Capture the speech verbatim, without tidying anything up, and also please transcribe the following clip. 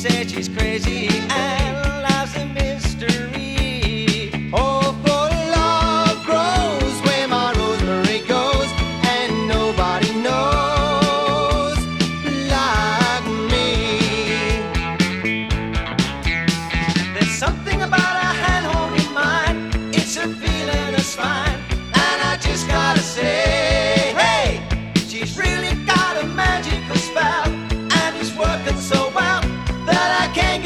said she's crazy and life's a mystery. Oh, for love grows where my rosemary goes, and nobody knows like me. There's something about a hand holding mine, it's a feeling that's fine, and I just gotta say, hey, she's really got a magical spell, and it's working so well that I can't